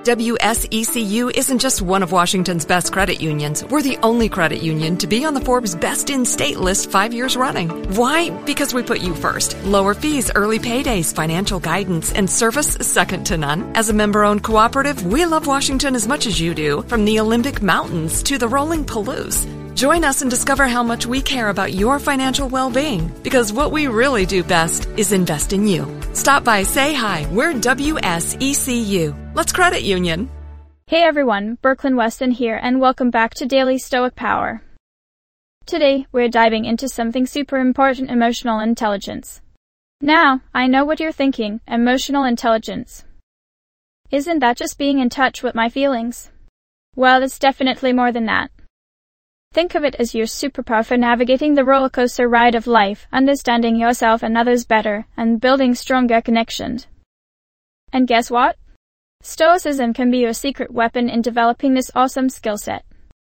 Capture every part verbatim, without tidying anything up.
W S E C U isn't just one of Washington's best credit unions. We're the only credit union to be on the Forbes Best in State list five years running. Why? Because we put you first. Lower fees, early paydays, financial guidance, and service second to none. As a member-owned cooperative, we love Washington as much as you do, from the Olympic Mountains to the rolling Palouse. Join us and discover how much we care about your financial well-being, because what we really do best is invest in you. Stop by, say hi. We're W S E C U. Let's credit union. Hey everyone, Brooklyn Weston here, and welcome back to Daily Stoic Power. Today, we're diving into something super important: emotional intelligence. Now, I know what you're thinking: emotional intelligence. Isn't that just being in touch with my feelings? Well, it's definitely more than that. Think of it as your superpower for navigating the rollercoaster ride of life, understanding yourself and others better, and building stronger connections. And guess what? Stoicism can be your secret weapon in developing this awesome skill set.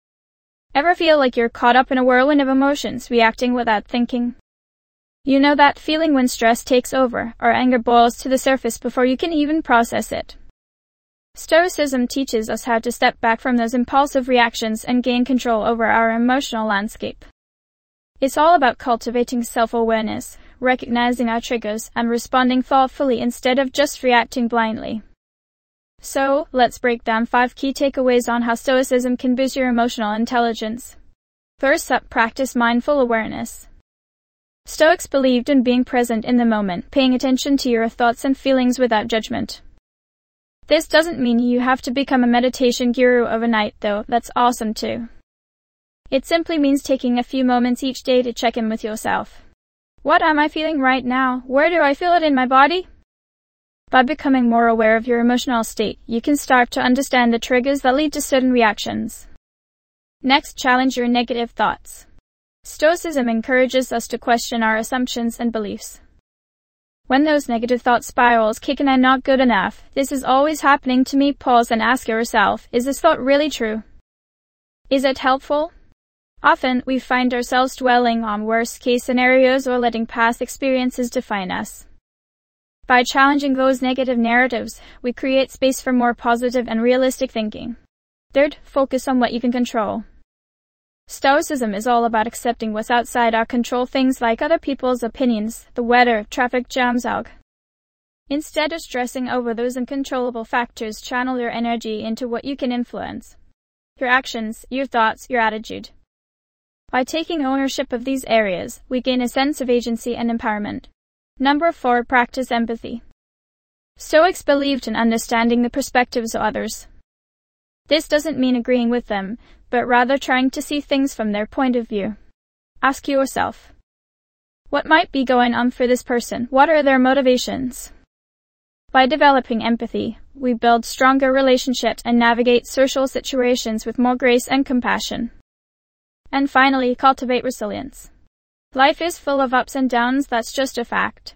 Ever feel like you're caught up in a whirlwind of emotions, reacting without thinking? You know that feeling when stress takes over, or anger boils to the surface before you can even process it. Stoicism teaches us how to step back from those impulsive reactions and gain control over our emotional landscape. It's all about cultivating self-awareness, recognizing our triggers, and responding thoughtfully instead of just reacting blindly. So, let's break down five key takeaways on how Stoicism can boost your emotional intelligence. First up, practice mindful awareness. Stoics believed in being present in the moment, paying attention to your thoughts and feelings without judgment. This doesn't mean you have to become a meditation guru overnight, though. That's awesome too. It simply means taking a few moments each day to check in with yourself. What am I feeling right now? Where do I feel it in my body? By becoming more aware of your emotional state, you can start to understand the triggers that lead to certain reactions. Next, challenge your negative thoughts. Stoicism encourages us to question our assumptions and beliefs. When those negative thought spirals kick in and not good enough, this is always happening to me, pause and ask yourself, is this thought really true? Is it helpful? Often, we find ourselves dwelling on worst-case scenarios or letting past experiences define us. By challenging those negative narratives, we create space for more positive and realistic thinking. Third, focus on what you can control. Stoicism is all about accepting what's outside our control, things like other people's opinions, the weather, traffic jams, et cetera. Instead of stressing over those uncontrollable factors, channel your energy into what you can influence. Your actions, your thoughts, your attitude. By taking ownership of these areas, we gain a sense of agency and empowerment. Number four, practice empathy. Stoics believed in understanding the perspectives of others. This doesn't mean agreeing with them, but rather trying to see things from their point of view. Ask yourself, what might be going on for this person? What are their motivations? By developing empathy, we build stronger relationships and navigate social situations with more grace and compassion. And finally, cultivate resilience. Life is full of ups and downs, that's just a fact.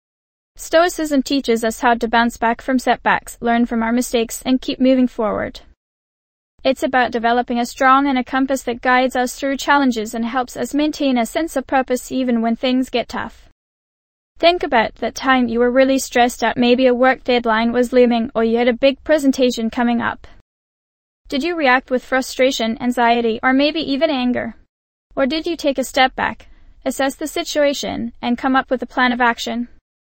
Stoicism teaches us how to bounce back from setbacks, learn from our mistakes, and keep moving forward. It's about developing a strong and a compass that guides us through challenges and helps us maintain a sense of purpose even when things get tough. Think about that time you were really stressed out, maybe a work deadline was looming or you had a big presentation coming up. Did you react with frustration, anxiety, or maybe even anger? Or did you take a step back, assess the situation, and come up with a plan of action?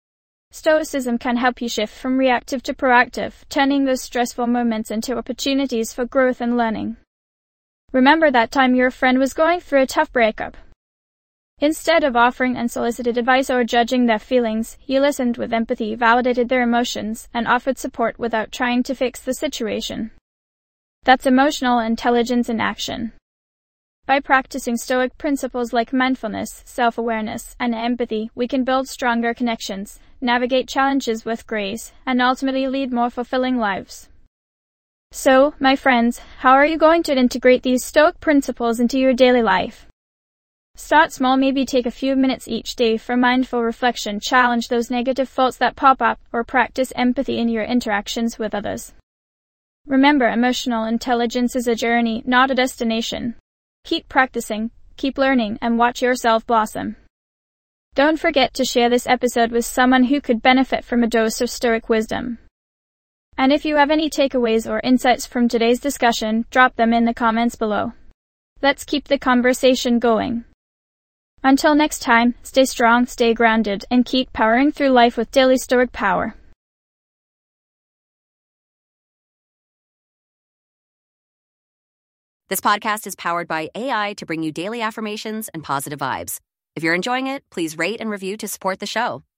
Stoicism can help you shift from reactive to proactive, turning those stressful moments into opportunities for growth and learning. Remember that time your friend was going through a tough breakup. Instead of offering unsolicited advice or judging their feelings, you listened with empathy, validated their emotions, and offered support without trying to fix the situation. That's emotional intelligence in action. By practicing Stoic principles like mindfulness, self-awareness, and empathy, we can build stronger connections, navigate challenges with grace, and ultimately lead more fulfilling lives. So, my friends, how are you going to integrate these Stoic principles into your daily life? Start small, maybe take a few minutes each day for mindful reflection, challenge those negative thoughts that pop up, or practice empathy in your interactions with others. Remember, emotional intelligence is a journey, not a destination. Keep practicing, keep learning, and watch yourself blossom. Don't forget to share this episode with someone who could benefit from a dose of Stoic wisdom. And if you have any takeaways or insights from today's discussion, drop them in the comments below. Let's keep the conversation going. Until next time, stay strong, stay grounded, and keep powering through life with Daily Stoic Power. This podcast is powered by A I to bring you daily affirmations and positive vibes. If you're enjoying it, please rate and review to support the show.